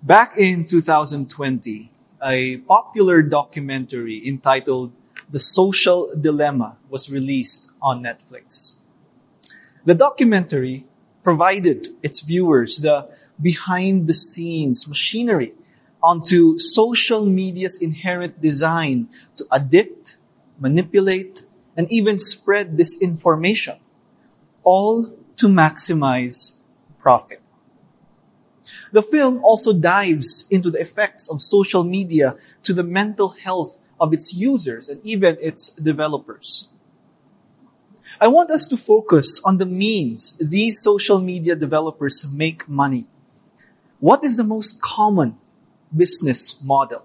Back in 2020, a popular documentary entitled The Social Dilemma was released on Netflix. The documentary provided its viewers the behind-the-scenes machinery onto social media's inherent design to addict, manipulate, and even spread disinformation, all to maximize profit. The film also dives into the effects of social media to the mental health of its users and even its developers. I want us to focus on the means these social media developers make money. What is the most common business model?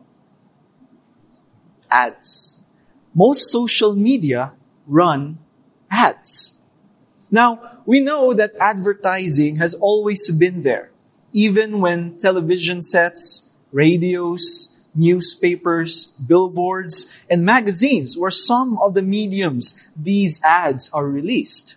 Ads. Most social media run ads. Now, we know that advertising has always been there, even when television sets, radios, newspapers, billboards, and magazines were some of the mediums these ads are released.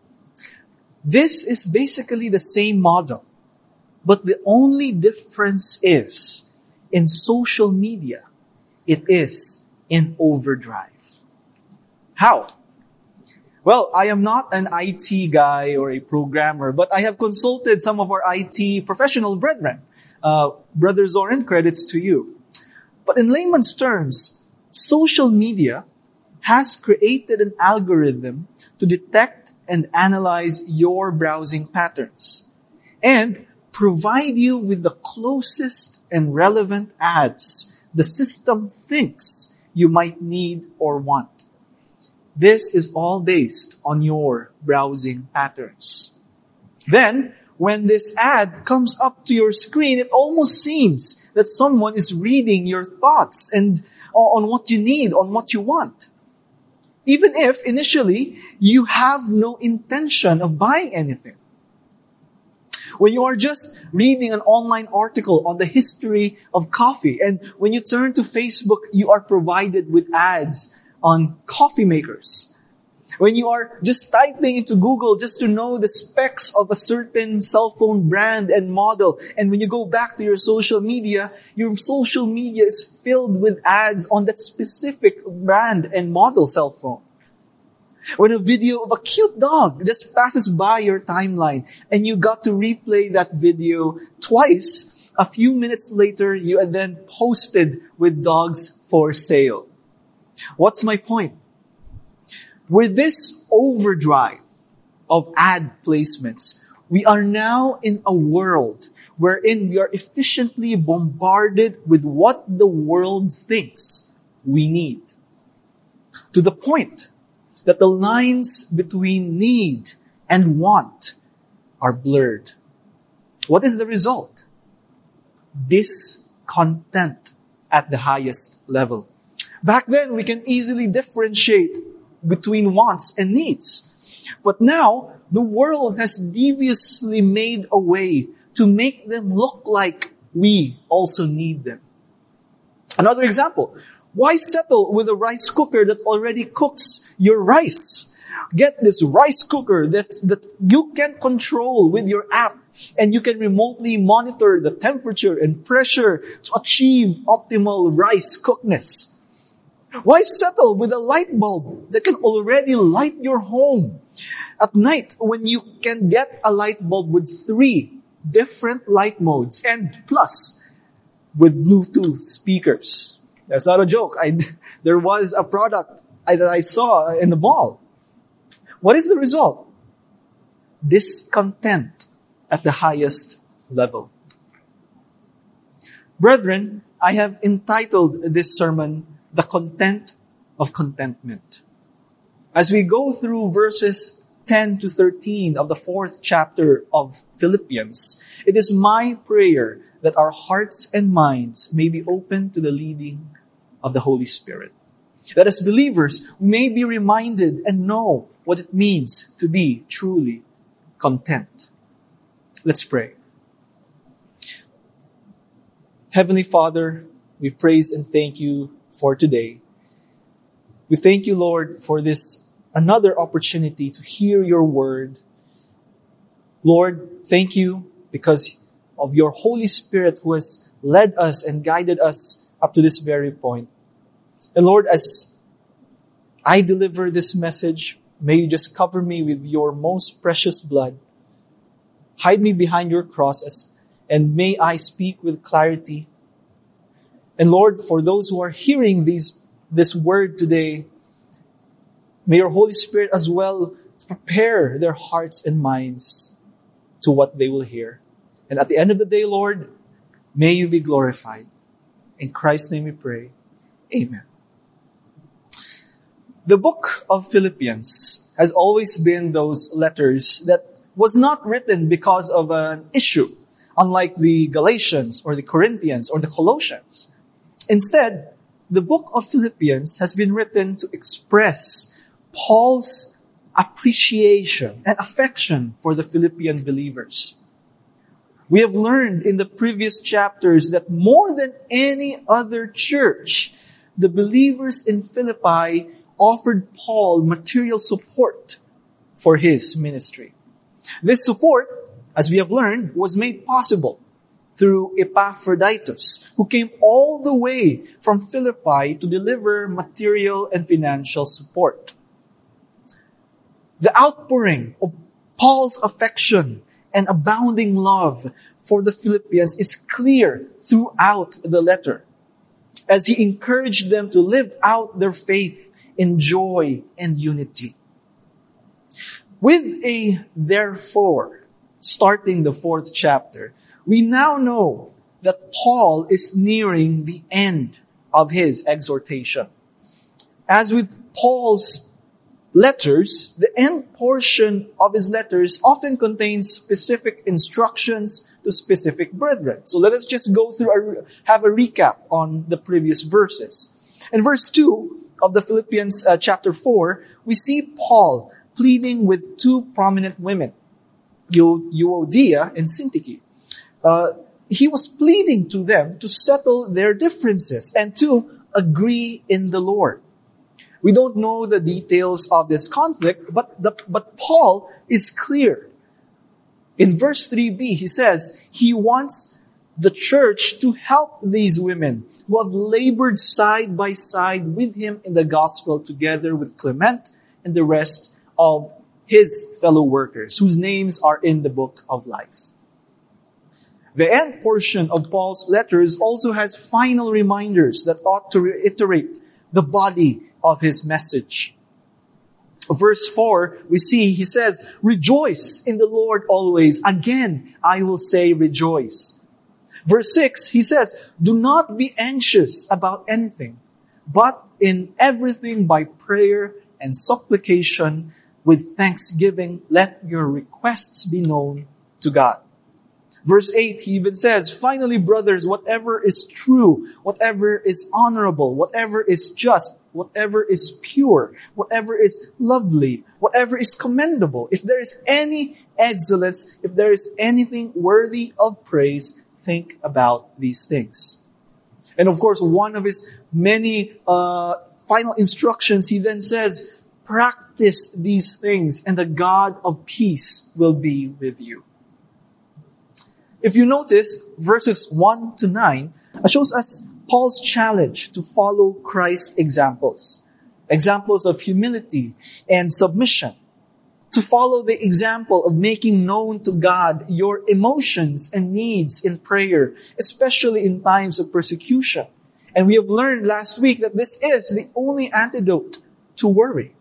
This is basically the same model, but the only difference is in social media, it is in overdrive. How? Well, I am not an IT guy or a programmer, but I have consulted some of our IT professional brethren. Brother Zoran, credits to you. But in layman's terms, social media has created an algorithm to detect and analyze your browsing patterns and provide you with the closest and relevant ads the system thinks you might need or want. This is all based on your browsing patterns. Then, when this ad comes up to your screen, it almost seems that someone is reading your thoughts and on what you need, on what you want. Even if initially you have no intention of buying anything. When you are just reading an online article on the history of coffee, and when you turn to Facebook, you are provided with ads on coffee makers. When you are just typing into Google just to know the specs of a certain cell phone brand and model, and when you go back to your social media is filled with ads on that specific brand and model cell phone. When a video of a cute dog just passes by your timeline and you got to replay that video twice, a few minutes later you are then posted with dogs for sale. What's my point? With this overdrive of ad placements, we are now in a world wherein we are efficiently bombarded with what the world thinks we need. To the point that the lines between need and want are blurred. What is the result? Discontent at the highest level. Back then, we can easily differentiate between wants and needs. But now, the world has deviously made a way to make them look like we also need them. Another example. Why settle with a rice cooker that already cooks your rice? Get this rice cooker that you can control with your app, and you can remotely monitor the temperature and pressure to achieve optimal rice cookness. Why settle with a light bulb that can already light your home at night when you can get a light bulb with 3 different light modes and plus with Bluetooth speakers? That's not a joke. There was a product that I saw in the mall. What is the result? Discontent at the highest level. Brethren, I have entitled this sermon, The Content of Contentment. As we go through verses 10 to 13 of the 4th chapter of Philippians, it is my prayer that our hearts and minds may be open to the leading of the Holy Spirit. That as believers, we may be reminded and know what it means to be truly content. Let's pray. Heavenly Father, we praise and thank you for today. We thank you, Lord, for this another opportunity to hear your word. Lord, thank you because of your Holy Spirit who has led us and guided us up to this very point. And Lord, as I deliver this message, may you just cover me with your most precious blood. Hide me behind your cross, and may I speak with clarity. And Lord, for those who are hearing this word today, may your Holy Spirit as well prepare their hearts and minds to what they will hear. And at the end of the day, Lord, may you be glorified. In Christ's name we pray. Amen. The book of Philippians has always been those letters that was not written because of an issue, unlike the Galatians or the Corinthians or the Colossians. Instead, the book of Philippians has been written to express Paul's appreciation and affection for the Philippian believers. We have learned in the previous chapters that more than any other church, the believers in Philippi offered Paul material support for his ministry. This support, as we have learned, was made possible through Epaphroditus, who came all the way from Philippi to deliver material and financial support. The outpouring of Paul's affection and abounding love for the Philippians is clear throughout the letter, as he encouraged them to live out their faith in joy and unity. With a therefore, starting the 4th chapter, we now know that Paul is nearing the end of his exhortation. As with Paul's letters, the end portion of his letters often contains specific instructions to specific brethren. So let us just go through, have a recap on the previous verses. In verse 2 of the Philippians chapter 4, we see Paul pleading with two prominent women, Euodia and Syntyche. He was pleading to them to settle their differences and to agree in the Lord. We don't know the details of this conflict, but Paul is clear. In verse 3b, he says he wants the church to help these women who have labored side by side with him in the gospel, together with Clement and the rest of his fellow workers, whose names are in the book of life. The end portion of Paul's letters also has final reminders that ought to reiterate the body of his message. Verse 4, we see he says, "Rejoice in the Lord always. Again, I will say rejoice." Verse 6, he says, "Do not be anxious about anything, but in everything by prayer and supplication with thanksgiving, let your requests be known to God." Verse 8, he even says, "Finally, brothers, whatever is true, whatever is honorable, whatever is just, whatever is pure, whatever is lovely, whatever is commendable, if there is any excellence, if there is anything worthy of praise, think about these things." And of course, one of his many final instructions, he then says, "Practice these things, and the God of peace will be with you." If you notice, verses 1 to 9 shows us Paul's challenge to follow Christ's examples of humility and submission, to follow the example of making known to God your emotions and needs in prayer, especially in times of persecution. And we have learned last week that this is the only antidote to worry.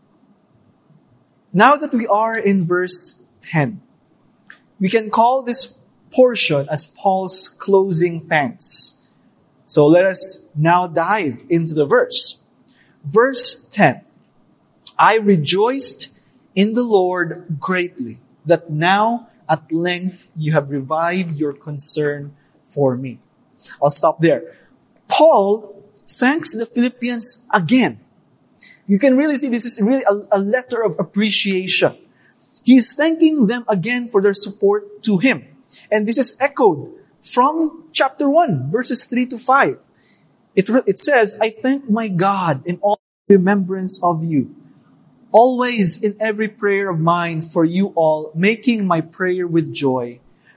Now that we are in verse 10, we can call this portion as Paul's closing thanks. So let us now dive into the verse. Verse 10, "I rejoiced in the Lord greatly, that now at length you have revived your concern for me." I'll stop there. Paul thanks the Philippians again. You can really see this is really a letter of appreciation. He's thanking them again for their support to him. And this is echoed from chapter 1, verses 3 to 5. It says, "I thank my God in all remembrance of you, always in every prayer of mine for you all, making my prayer with joy,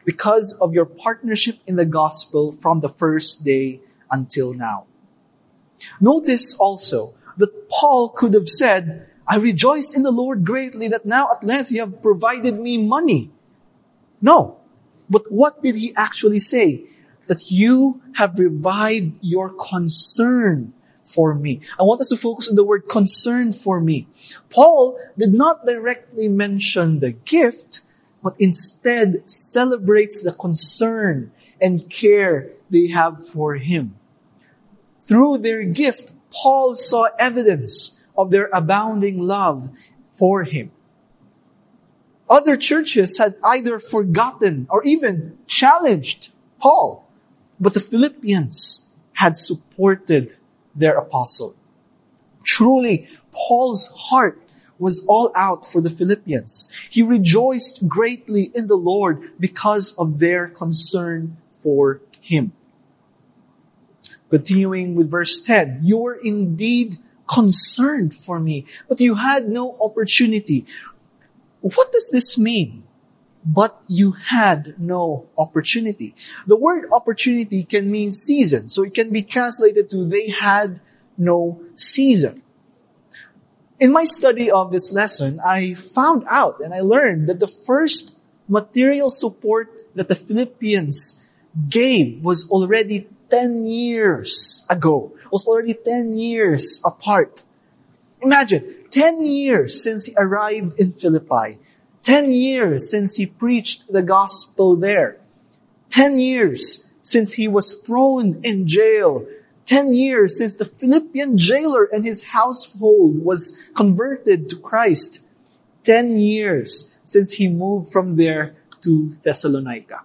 because of your partnership in the gospel from the first day until now. Notice also that Paul could have said, I rejoice in the Lord greatly that now at last you have provided me money. No. But what did he actually say? That you have revived your concern for me. I want us to focus on the word concern for me. Paul did not directly mention the gift, but instead celebrates the concern and care they have for him. Through their gift, Paul saw evidence of their abounding love for him. Other churches had either forgotten or even challenged Paul, but the Philippians had supported their apostle. Truly, Paul's heart was all out for the Philippians. He rejoiced greatly in the Lord because of their concern for him. Continuing with verse 10, you were indeed concerned for me, but you had no opportunity. What does this mean? But you had no opportunity. The word opportunity can mean season. So it can be translated to they had no season. In my study of this lesson, I found out and I learned that the first material support that the Philippians gave was already 10 years ago. Was already 10 years apart. Imagine, 10 years since he arrived in Philippi. 10 years since he preached the gospel there. 10 years since he was thrown in jail. 10 years since the Philippian jailer and his household was converted to Christ. 10 years since he moved from there to Thessalonica.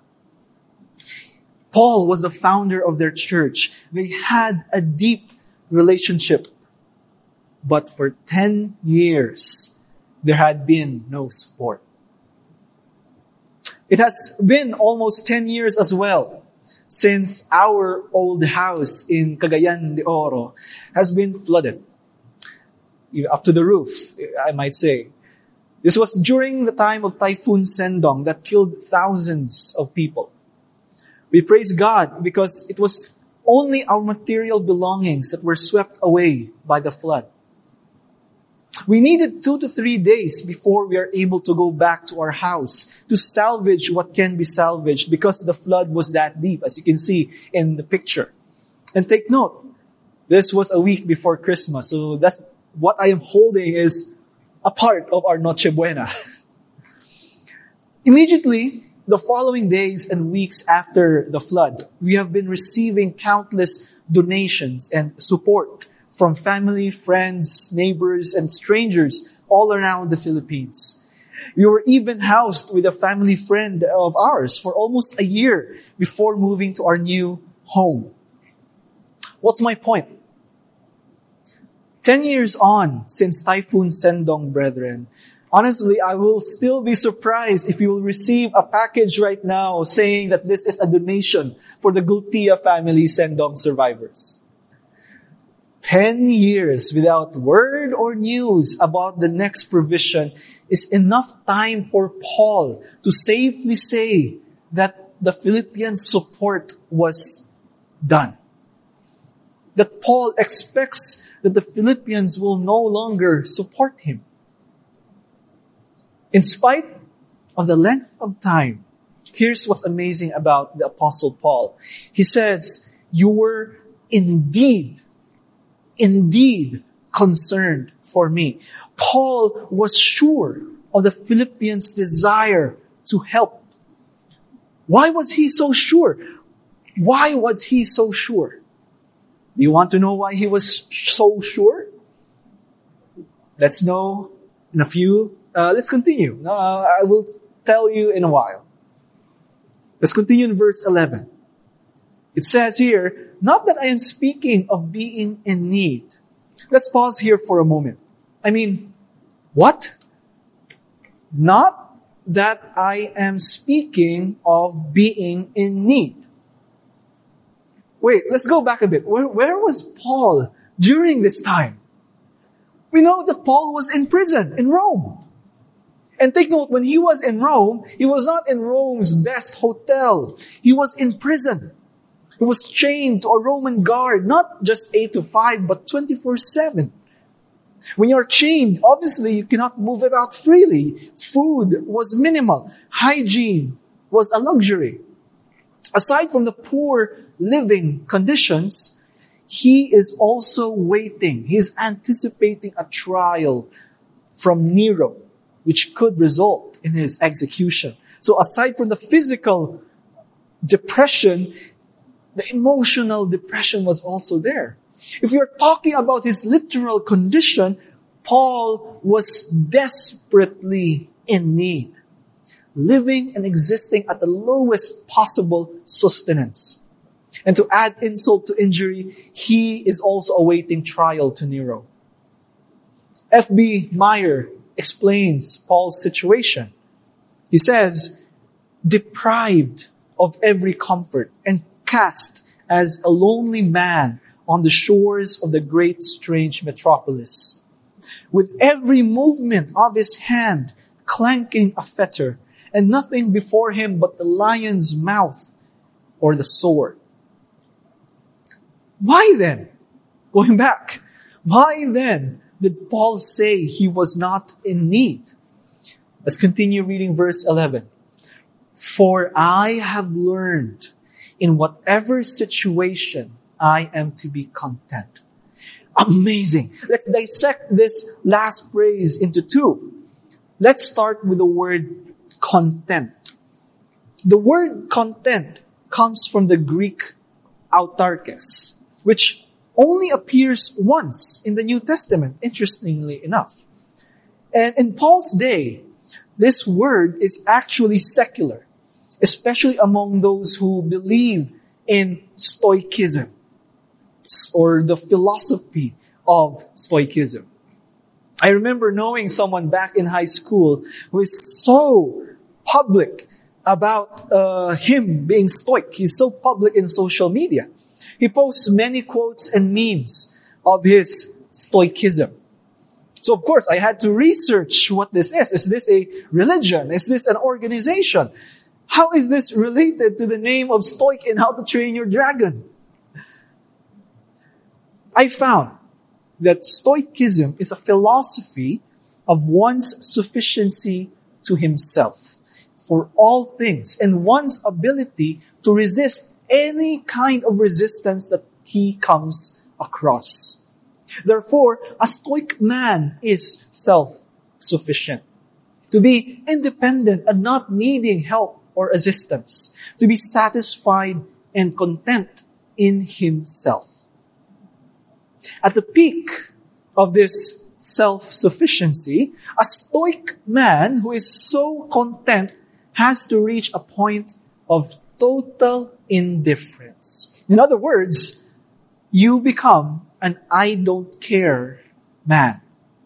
Paul was the founder of their church. They had a deep relationship. But for 10 years, there had been no support. It has been almost 10 years as well since our old house in Cagayan de Oro has been flooded. Up to the roof, I might say. This was during the time of Typhoon Sendong that killed thousands of people. We praise God because it was only our material belongings that were swept away by the flood. We needed 2 to 3 days before we are able to go back to our house to salvage what can be salvaged because the flood was that deep, as you can see in the picture. And take note, this was a week before Christmas, so that's what I am holding is a part of our Noche Buena. Immediately, the following days and weeks after the flood, we have been receiving countless donations and support from family, friends, neighbors, and strangers all around the Philippines. We were even housed with a family friend of ours for almost a year before moving to our new home. What's my point? 10 years on since Typhoon Sendong, brethren, honestly, I will still be surprised if you will receive a package right now saying that this is a donation for the Gultia family Sendong survivors. 10 years without word or news about the next provision is enough time for Paul to safely say that the Philippian support was done. That Paul expects that the Philippians will no longer support him. In spite of the length of time, here's what's amazing about the Apostle Paul. He says, you were indeed concerned for me. Paul was sure of the Philippians' desire to help. Why was he so sure? Why was he so sure? Do you want to know why he was so sure? Let's know in a few. Let's continue. I will tell you in a while. Let's continue in verse 11. It says here, not that I am speaking of being in need. Let's pause here for a moment. I mean, what? Not that I am speaking of being in need. Wait, let's go back a bit. Where was Paul during this time? We know that Paul was in prison in Rome. And take note, when he was in Rome, he was not in Rome's best hotel. He was in prison. He was chained to a Roman guard, not just 8 to 5, but 24/7. When you're chained, obviously you cannot move about freely. Food was minimal. Hygiene was a luxury. Aside from the poor living conditions, he is also waiting. He's anticipating a trial from Nero, which could result in his execution. So aside from the physical depression, the emotional depression was also there. If we are talking about his literal condition, Paul was desperately in need, living and existing at the lowest possible sustenance. And to add insult to injury, he is also awaiting trial to Nero. F.B. Meyer explains Paul's situation. He says, deprived of every comfort and cast as a lonely man on the shores of the great strange metropolis, with every movement of his hand clanking a fetter, and nothing before him but the lion's mouth or the sword. Why then, going back, why then did Paul say he was not in need? Let's continue reading verse 11. For I have learned in whatever situation I am to be content. Amazing. Let's dissect this last phrase into two. Let's start with the word content. The word content comes from the Greek autarkes, which only appears once in the New Testament, interestingly enough. And in Paul's day, this word is actually secular, especially among those who believe in Stoicism, or the philosophy of Stoicism. I remember knowing someone back in high school who is so public about him being Stoic. He's so public in social media. He posts many quotes and memes of his Stoicism. So of course, I had to research what this is. Is this a religion? Is this an organization? How is this related to the name of Stoic in How to Train Your Dragon? I found that Stoicism is a philosophy of one's sufficiency to himself for all things and one's ability to resist any kind of resistance that he comes across. Therefore, a Stoic man is self-sufficient. To be independent and not needing help or assistance. To be satisfied and content in himself. At the peak of this self-sufficiency, a Stoic man who is so content has to reach a point of total indifference. In other words, you become an I don't care man.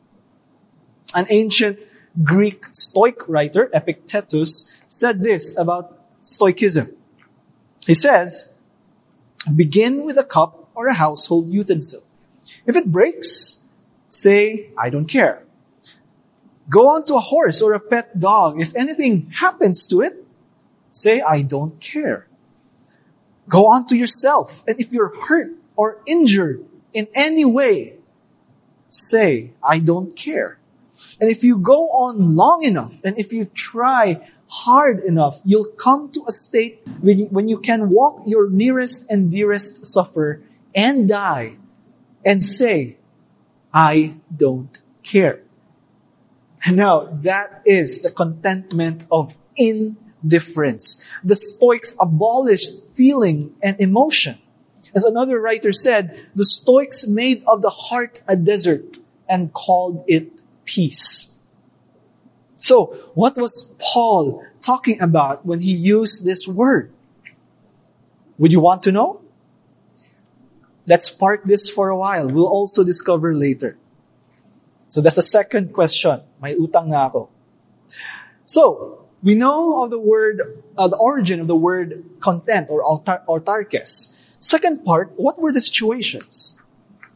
An ancient Greek Stoic writer, Epictetus, said this about Stoicism. He says, begin with a cup or a household utensil. If it breaks, say, I don't care. Go on to a horse or a pet dog. If anything happens to it, say, I don't care. Go on to yourself. And if you're hurt or injured in any way, say, I don't care. And if you go on long enough, and if you try hard enough, you'll come to a state when you can walk your nearest and dearest suffer and die and say, I don't care. And now, that is the contentment of indifference. The Stoics abolished feeling and emotion. As another writer said, the Stoics made of the heart a desert and called it peace. So, what was Paul talking about when he used this word? Would you want to know? Let's park this for a while. We'll also discover later. So that's the second question. May utang na ako. So, we know of the word, the origin of the word content or autarkes. Second part, what were the situations?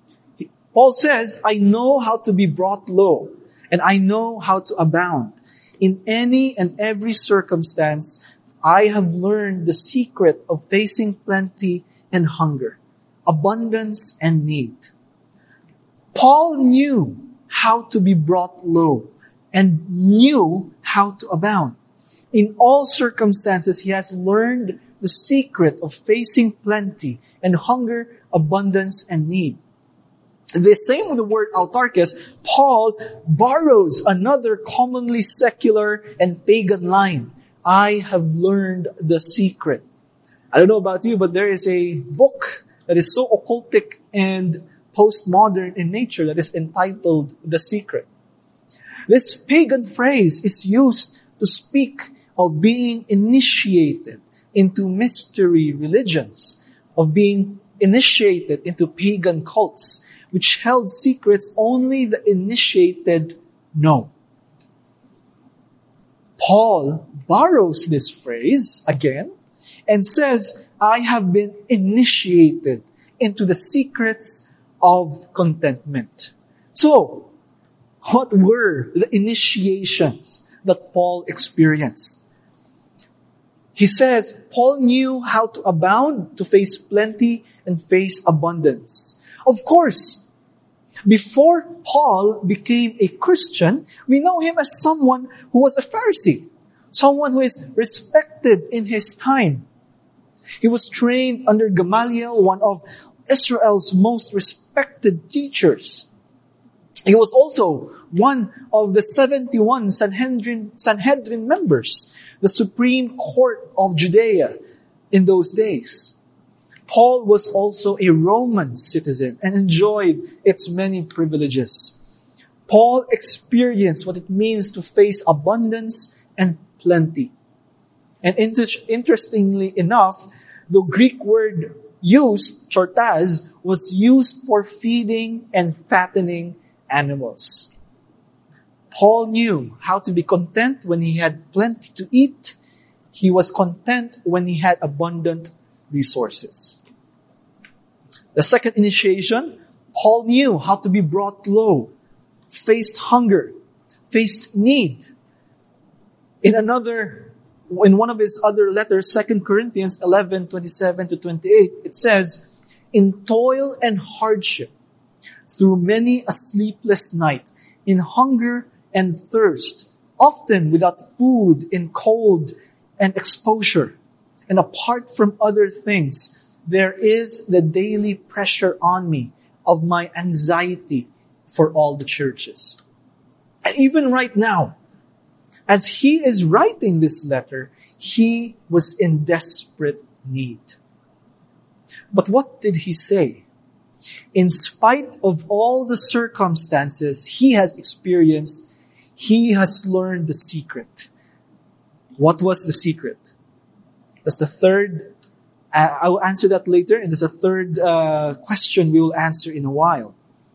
Paul says, I know how to be brought low, and I know how to abound. In any and every circumstance, I have learned the secret of facing plenty and hunger, abundance and need. Paul knew how to be brought low and knew how to abound. In all circumstances, he has learned the secret of facing plenty and hunger, abundance, and need. The same with the word autarkes, Paul borrows another commonly secular and pagan line. I have learned the secret. I don't know about you, but there is a book that is so occultic and postmodern in nature that is entitled The Secret. This pagan phrase is used to speak of being initiated into mystery religions, of being initiated into pagan cults, which held secrets only the initiated know. Paul borrows this phrase again and says, I have been initiated into the secrets of contentment. So, what were the initiations that Paul experienced? He says, Paul knew how to abound, to face plenty, and face abundance. Of course, before Paul became a Christian, we know him as someone who was a Pharisee, someone who is respected in his time. He was trained under Gamaliel, one of Israel's most respected teachers. He was also one of the 71 Sanhedrin members, the Supreme Court of Judea in those days. Paul was also a Roman citizen and enjoyed its many privileges. Paul experienced what it means to face abundance and plenty. And interestingly enough, the Greek word used, chortas, was used for feeding and fattening animals. Paul knew how to be content when he had plenty to eat. He was content when he had abundant resources. The second initiation, Paul knew how to be brought low, faced hunger, faced need. In one of his other letters, 2 Corinthians 11:27-28, it says, in toil and hardship, through many a sleepless night, in hunger and thirst, often without food, in cold and exposure, and apart from other things, there is the daily pressure on me of my anxiety for all the churches. And even right now, as he is writing this letter, he was in desperate need. But what did he say? In spite of all the circumstances he has experienced, he has learned the secret. What was the secret? That's the third. I will answer that later, and there's a third question we will answer in a while.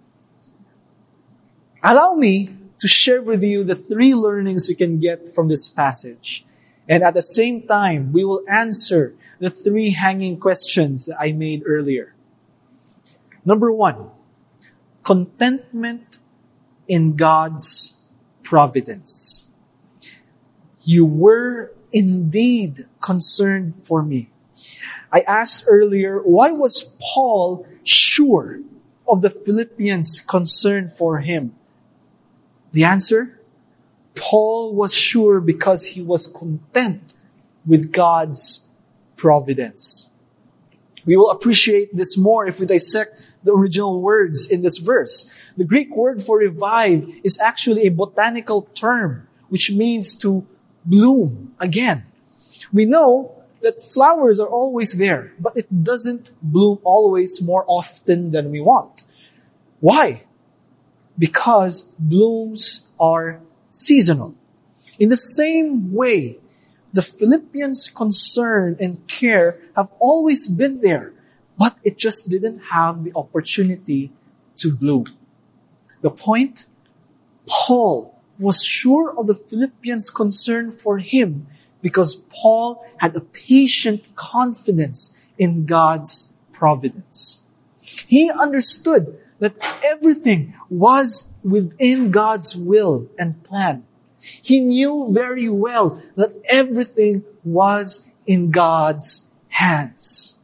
Allow me to share with you the three learnings we can get from this passage. And at the same time, we will answer the three hanging questions that I made earlier. Number one, contentment in God's providence. You were indeed concerned for me. I asked earlier, why was Paul sure of the Philippians' concern for him? The answer? Paul was sure because he was content with God's providence. We will appreciate this more if we dissect the original words in this verse. The Greek word for revive is actually a botanical term, which means to bloom again. We know that flowers are always there, but it doesn't bloom always more often than we want. Why? Because blooms are seasonal. In the same way, the Philippians' concern and care have always been there, but it just didn't have the opportunity to bloom. The point? Paul was sure of the Philippians' concern for him because Paul had a patient confidence in God's providence. He understood that everything was within God's will and plan. He knew very well that everything was in God's hands.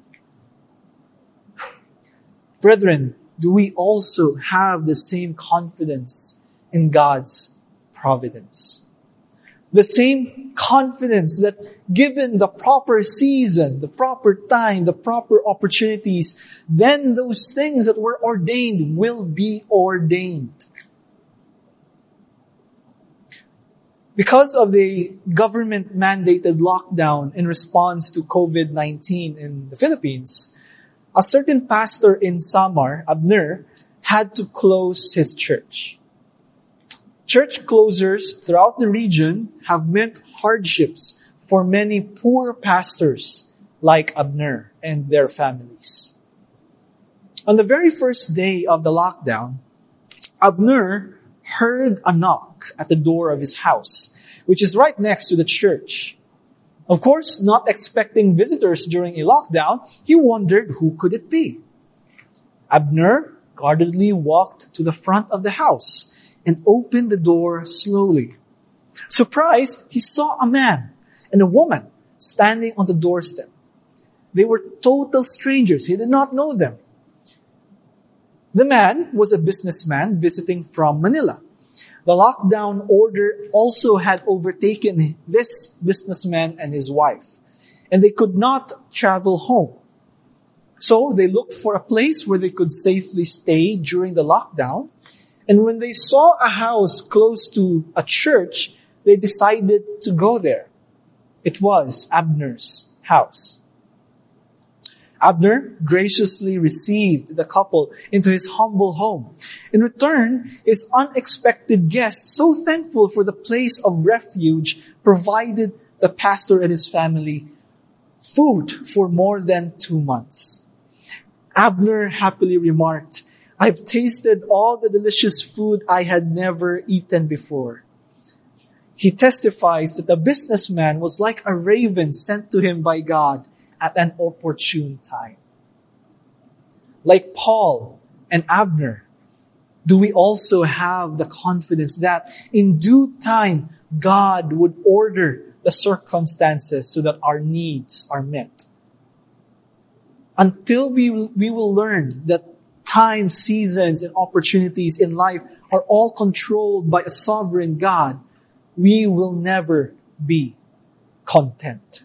Brethren, do we also have the same confidence in God's providence? The same confidence that given the proper season, the proper time, the proper opportunities, then those things that were ordained will be ordained. Because of the government-mandated lockdown in response to COVID-19 in the Philippines, a certain pastor in Samar, Abner, had to close his church. Church closures throughout the region have meant hardships for many poor pastors like Abner and their families. On the very first day of the lockdown, Abner heard a knock at the door of his house, which is right next to the church. Of course, not expecting visitors during a lockdown, he wondered who could it be. Abner guardedly walked to the front of the house and opened the door slowly. Surprised, he saw a man and a woman standing on the doorstep. They were total strangers. He did not know them. The man was a businessman visiting from Manila. The lockdown order also had overtaken this businessman and his wife, and they could not travel home. So they looked for a place where they could safely stay during the lockdown. And when they saw a house close to a church, they decided to go there. It was Abner's house. Abner graciously received the couple into his humble home. In return, his unexpected guest, so thankful for the place of refuge, provided the pastor and his family food for more than 2 months. Abner happily remarked, "I've tasted all the delicious food I had never eaten before." He testifies that the businessman was like a raven sent to him by God at an opportune time. Like Paul and Abner, do we also have the confidence that in due time, God would order the circumstances so that our needs are met? Until we will learn that time, seasons, and opportunities in life are all controlled by a sovereign God, we will never be content.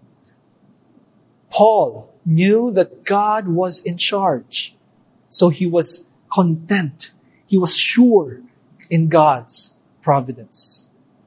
Paul knew that God was in charge, so he was content. He was sure in God's providence.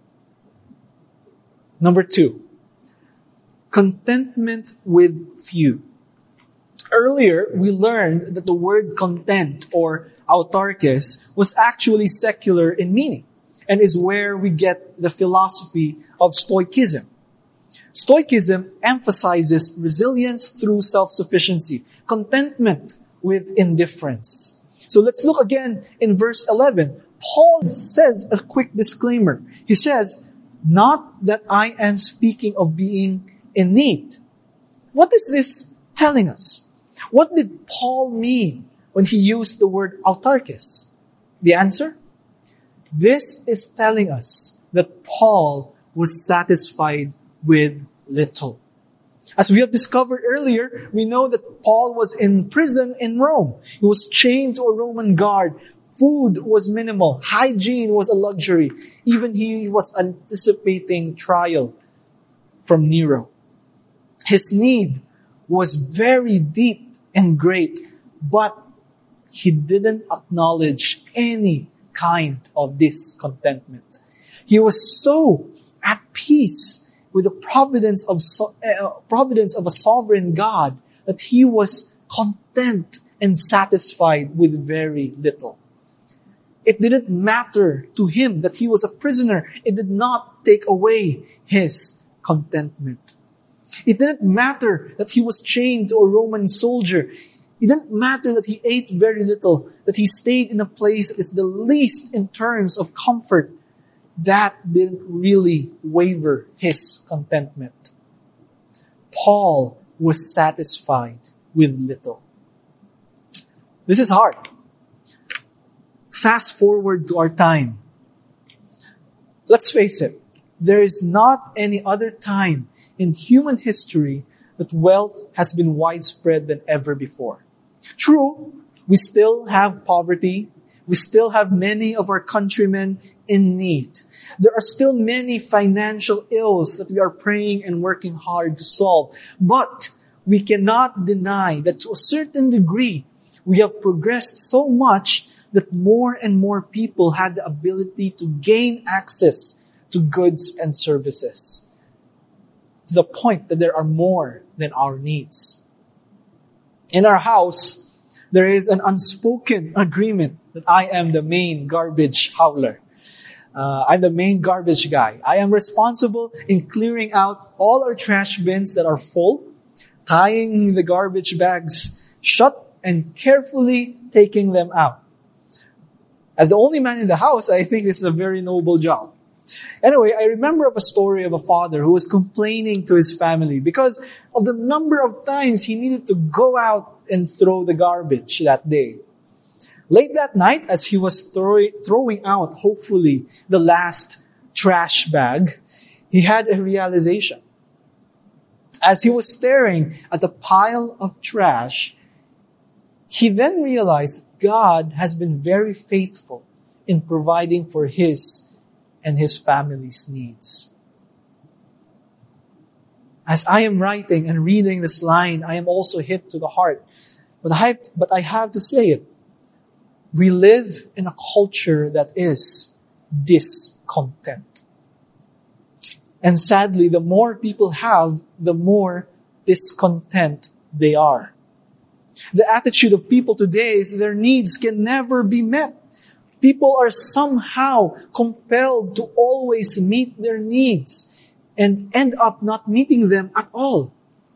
Number 2, contentment with few. Earlier, we learned that the word content or autarkes was actually secular in meaning and is where we get the philosophy of Stoicism. Stoicism emphasizes resilience through self-sufficiency, contentment with indifference. So let's look again in verse 11. Paul says a quick disclaimer. He says, "Not that I am speaking of being in need." What is this telling us? What did Paul mean when he used the word autarkes? The answer? This is telling us that Paul was satisfied with little. As we have discovered earlier, we know that Paul was in prison in Rome. He was chained to a Roman guard. Food was minimal. Hygiene was a luxury. Even he was anticipating trial from Nero. His need was very deep and great, but he didn't acknowledge any kind of discontentment. He was so at peace with the providence of a sovereign God that he was content and satisfied with very little. It didn't matter to him that he was a prisoner. It did not take away his contentment. It didn't matter that he was chained to a Roman soldier. It didn't matter that he ate very little, that he stayed in a place that is the least in terms of comfort. That didn't really waver his contentment. Paul was satisfied with little. This is hard. Fast forward to our time. Let's face it, there is not any other time in human history that wealth has been widespread than ever before. True, we still have poverty. We still have many of our countrymen in need. There are still many financial ills that we are praying and working hard to solve. But we cannot deny that to a certain degree, we have progressed so much that more and more people have the ability to gain access to goods and services, to the point that there are more than our needs. In our house, there is an unspoken agreement that I am the main garbage hauler. I'm the main garbage guy. I am responsible in clearing out all our trash bins that are full, tying the garbage bags shut, and carefully taking them out. As the only man in the house, I think this is a very noble job. Anyway, I remember of a story of a father who was complaining to his family because of the number of times he needed to go out and throw the garbage that day. Late that night, as he was throwing out, hopefully, the last trash bag, he had a realization. As he was staring at the pile of trash, he then realized God has been very faithful in providing for his and his family's needs. As I am writing and reading this line, I am also hit to the heart. But I have to say it. We live in a culture that is discontent. And sadly, the more people have, the more discontent they are. The attitude of people today is their needs can never be met. People are somehow compelled to always meet their needs and end up not meeting them at all.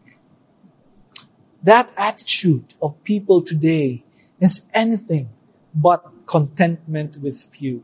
That attitude of people today is anything but contentment with few.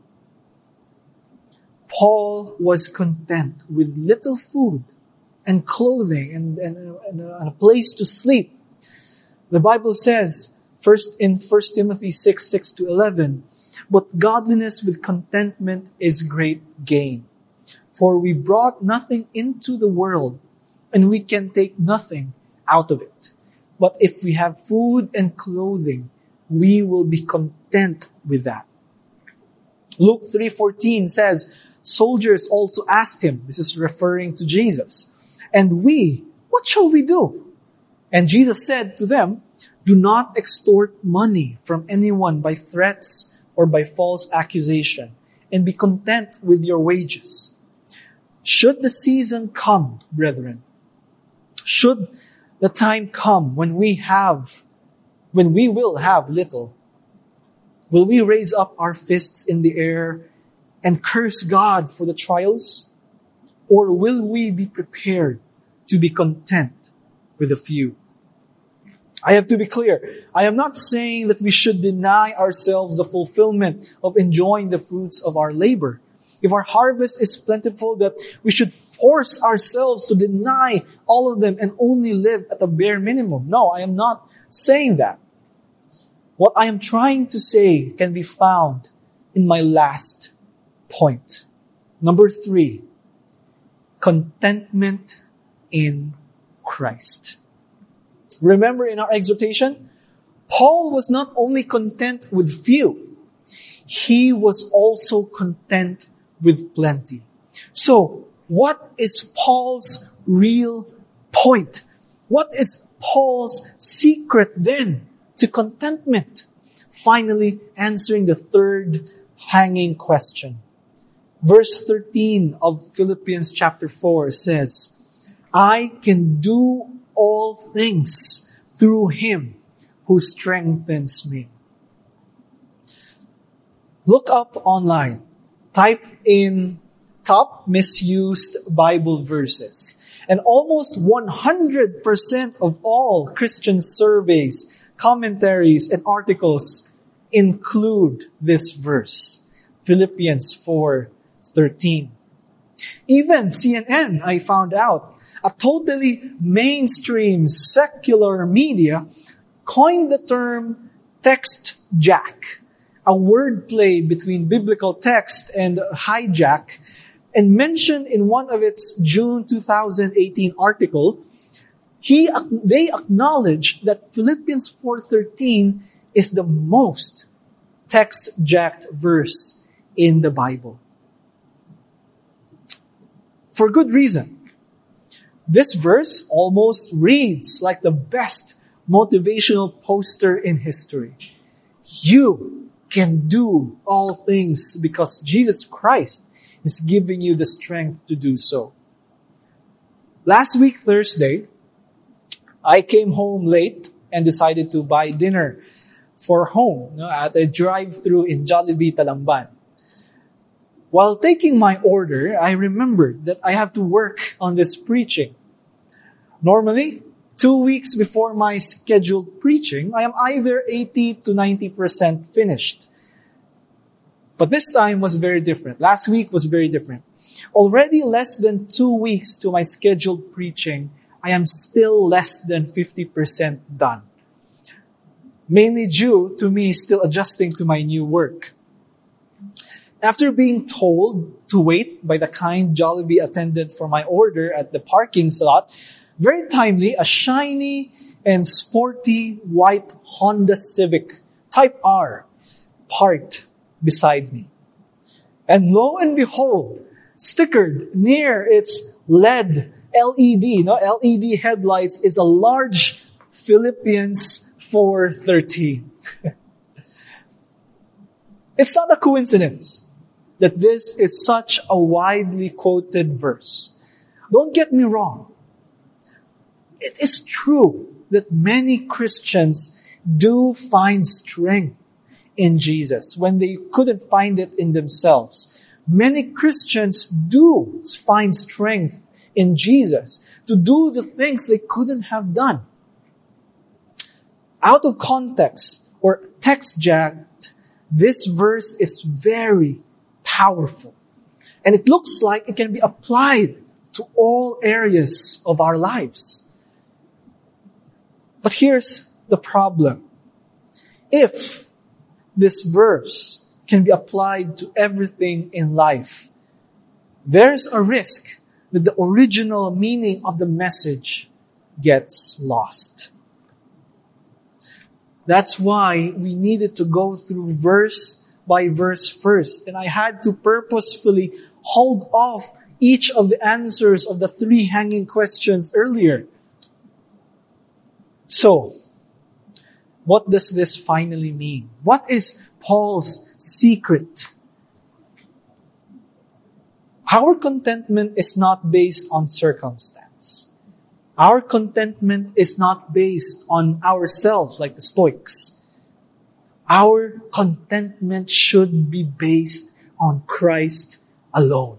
Paul was content with little food and clothing and a place to sleep. The Bible says, in 1 Timothy 6:6-11, but godliness with contentment is great gain. For we brought nothing into the world, and we can take nothing out of it. But if we have food and clothing, we will be content with that. Luke 3:14 says, soldiers also asked him, this is referring to Jesus, and we, what shall we do? And Jesus said to them, do not extort money from anyone by threats or by false accusation, and be content with your wages. Should the season come, brethren, should the time come when we will have little, will we raise up our fists in the air and curse God for the trials? Or will we be prepared to be content with a few? I have to be clear. I am not saying that we should deny ourselves the fulfillment of enjoying the fruits of our labor. If our harvest is plentiful, that we should force ourselves to deny all of them and only live at the bare minimum. No, I am not saying that. What I am trying to say can be found in my last point. Number 3, contentment in Christ. Remember in our exhortation, Paul was not only content with few, he was also content with plenty. So, what is Paul's real point? What is Paul's secret then to contentment? Finally, answering the third hanging question. Verse 13 of Philippians chapter 4 says, I can do all things through him who strengthens me. Look up online. Type in top misused Bible verses. And almost 100% of all Christian surveys, commentaries, and articles include this verse. Philippians 4:13. Even CNN, I found out, a totally mainstream secular media coined the term text jack, a wordplay between biblical text and hijack, and mentioned in one of its June 2018 article, they acknowledge that Philippians 4:13 is the most text-jacked verse in the Bible. For good reason. This verse almost reads like the best motivational poster in history. You can do all things because Jesus Christ is giving you the strength to do so. Last week, Thursday, I came home late and decided to buy dinner for home at a drive-thru in Jollibee, Talamban. While taking my order, I remembered that I have to work on this preaching. Normally, 2 weeks before my scheduled preaching, I am either 80 to 90% finished. But this time was very different. Last week was very different. Already less than 2 weeks to my scheduled preaching, I am still less than 50% done. Mainly due to me still adjusting to my new work. After being told to wait by the kind Jollibee attendant for my order at the parking slot, very timely, a shiny and sporty white Honda Civic Type R parked beside me. And lo and behold, stickered near its LED headlights is a large Philippians 4:13. It's not a coincidence that this is such a widely quoted verse. Don't get me wrong. It is true that many Christians do find strength in Jesus when they couldn't find it in themselves. Many Christians do find strength in Jesus to do the things they couldn't have done. Out of context or text-jacked, this verse is very powerful. And it looks like it can be applied to all areas of our lives. But here's the problem. If this verse can be applied to everything in life, there's a risk that the original meaning of the message gets lost. That's why we needed to go through verse by verse first. And I had to purposefully hold off each of the answers of the 3 hanging questions earlier. So, what does this finally mean? What is Paul's secret? Our contentment is not based on circumstance. Our contentment is not based on ourselves like the Stoics. Our contentment should be based on Christ alone.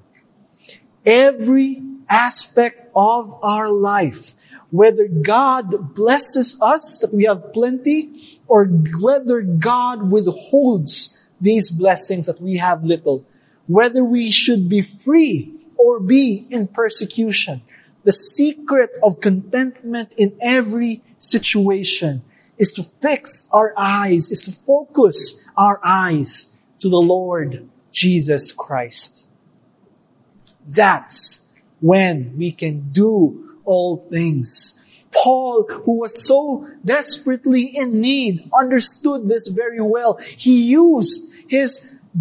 Every aspect of our life, whether God blesses us that we have plenty, or whether God withholds these blessings that we have little, whether we should be free or be in persecution, the secret of contentment in every situation is to fix our eyes, is to focus our eyes to the Lord Jesus Christ. That's when we can do all things. Paul, who was so desperately in need, understood this very well. He used his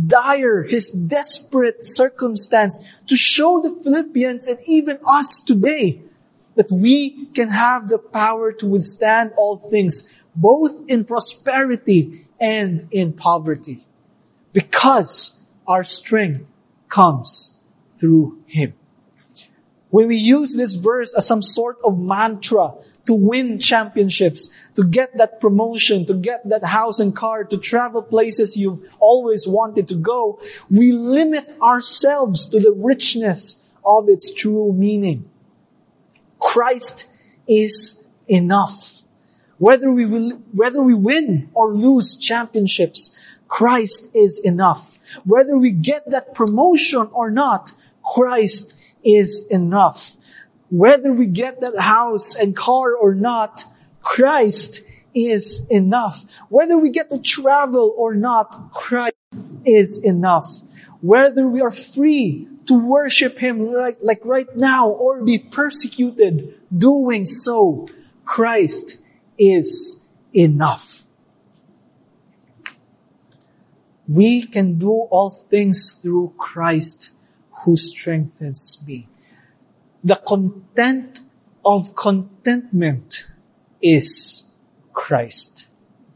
desperate circumstance to show the Philippians and even us today that we can have the power to withstand all things, both in prosperity and in poverty, because our strength comes through Him. When we use this verse as some sort of mantra to win championships, to get that promotion, to get that house and car, to travel places you've always wanted to go, we limit ourselves to the richness of its true meaning. Christ is enough. Whether we win or lose championships, Christ is enough. Whether we get that promotion or not, Christ is enough. Whether we get that house and car or not, Christ is enough. Whether we get to travel or not, Christ is enough. Whether we are free to worship Him like right now or be persecuted doing so, Christ is enough. We can do all things through Christ who strengthens me. The content of contentment is Christ.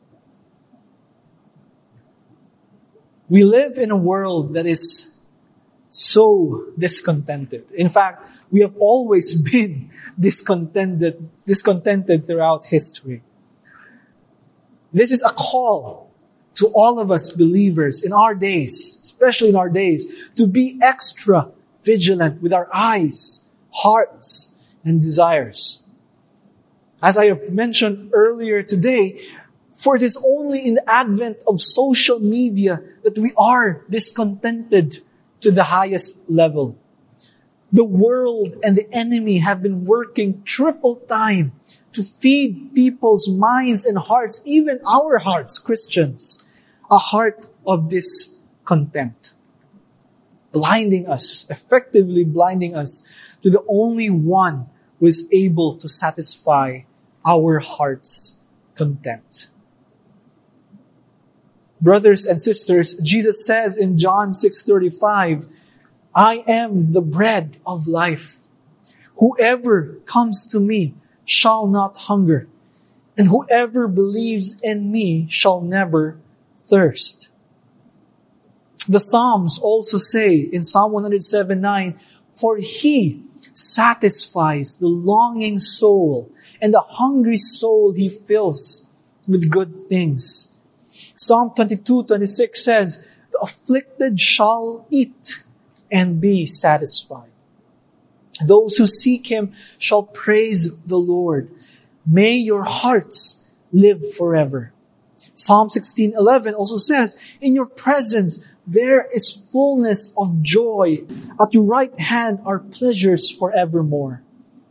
We live in a world that is so discontented. In fact, we have always been discontented throughout history. This is a call to all of us believers in our days, especially in our days, to be extra vigilant with our eyes, hearts, and desires. As I have mentioned earlier today, for it is only in the advent of social media that we are discontented to the highest level. The world and the enemy have been working triple time to feed people's minds and hearts, even our hearts, Christians, a heart of discontent. Effectively blinding us to the only one who is able to satisfy our heart's content. Brothers and sisters, Jesus says in John 6:35, I am the bread of life. Whoever comes to me shall not hunger, and whoever believes in me shall never thirst. The Psalms also say in Psalm 107:9, for He satisfies the longing soul, and the hungry soul He fills with good things. Psalm 22:26 says, the afflicted shall eat and be satisfied. Those who seek Him shall praise the Lord. May your hearts live forever. Psalm 16:11 also says, in your presence there is fullness of joy. At your right hand are pleasures forevermore.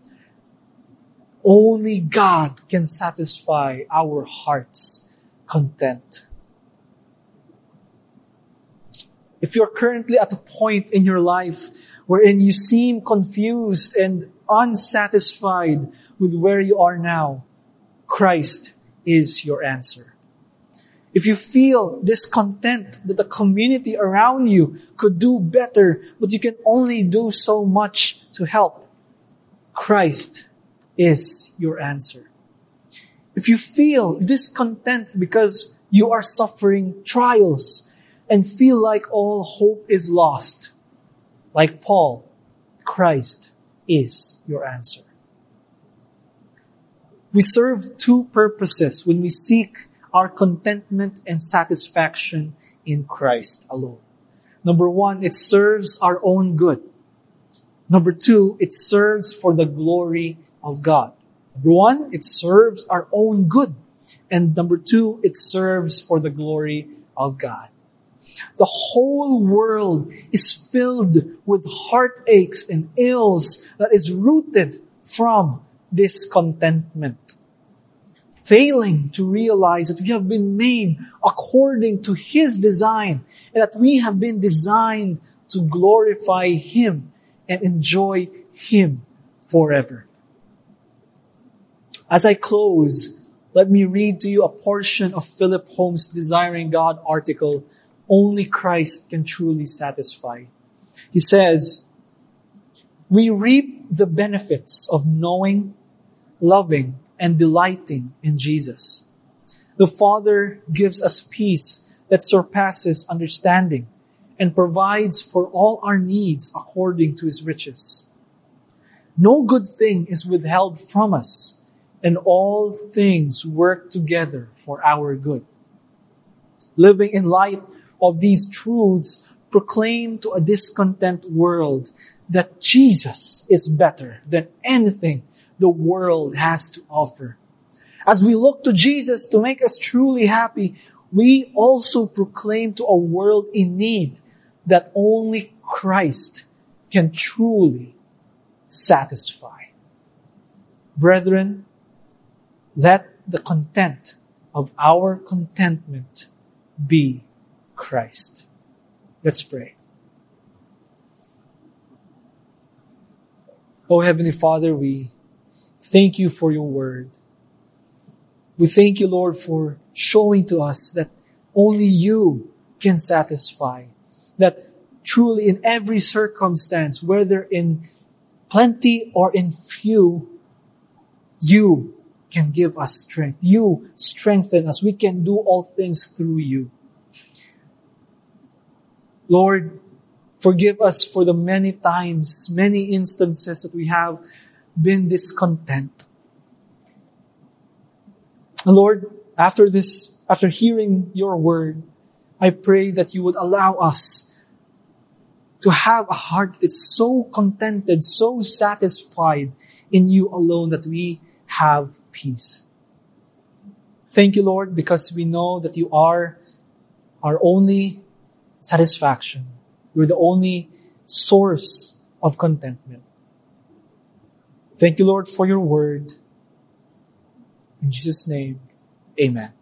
Only God can satisfy our heart's content. If you're currently at a point in your life wherein you seem confused and unsatisfied with where you are now, Christ is your answer. If you feel discontent that the community around you could do better, but you can only do so much to help, Christ is your answer. If you feel discontent because you are suffering trials and feel like all hope is lost, like Paul, Christ is your answer. We serve two purposes when we seek our contentment and satisfaction in Christ alone. Number one, it serves our own good. Number two, it serves for the glory of God. Number one, it serves our own good. And number two, it serves for the glory of God. The whole world is filled with heartaches and ills that is rooted from discontentment. Failing to realize that we have been made according to His design and that we have been designed to glorify Him and enjoy Him forever. As I close, let me read to you a portion of Philip Holmes' Desiring God article, Only Christ Can Truly Satisfy. He says, we reap the benefits of knowing, loving, and delighting in Jesus. The Father gives us peace that surpasses understanding and provides for all our needs according to His riches. No good thing is withheld from us, and all things work together for our good. Living in light of these truths, proclaim to a discontent world that Jesus is better than anything the world has to offer. As we look to Jesus to make us truly happy, we also proclaim to a world in need that only Christ can truly satisfy. Brethren, let the content of our contentment be Christ. Let's pray. Oh, Heavenly Father, we thank you for your word. We thank you, Lord, for showing to us that only you can satisfy. That truly in every circumstance, whether in plenty or in few, you can give us strength. You strengthen us. We can do all things through you. Lord, forgive us for the many times, many instances that we have been discontent. And Lord, after hearing your word, I pray that you would allow us to have a heart that's so contented, so satisfied in you alone that we have peace. Thank you, Lord, because we know that you are our only satisfaction. You're the only source of contentment. Thank you, Lord, for your word. In Jesus' name, amen.